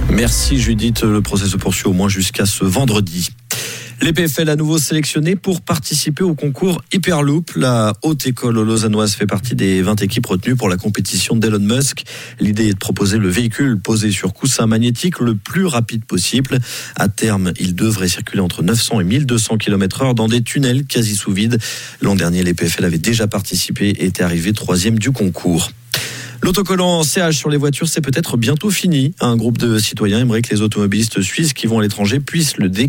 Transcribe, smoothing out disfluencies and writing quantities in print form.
Merci Judith, le procès se poursuit au moins jusqu'à ce vendredi. L'EPFL à nouveau sélectionné pour participer au concours Hyperloop. La haute école lausannoise fait partie des 20 équipes retenues pour la compétition d'Elon Musk. L'idée est de proposer le véhicule posé sur coussin magnétique le plus rapide possible. À terme, il devrait circuler entre 900 et 1200 km/h dans des tunnels quasi sous vide. L'an dernier, l'EPFL avait déjà participé et était arrivé 3e du concours. L'autocollant CH sur les voitures, c'est peut-être bientôt fini. Un groupe de citoyens aimerait que les automobilistes suisses qui vont à l'étranger puissent le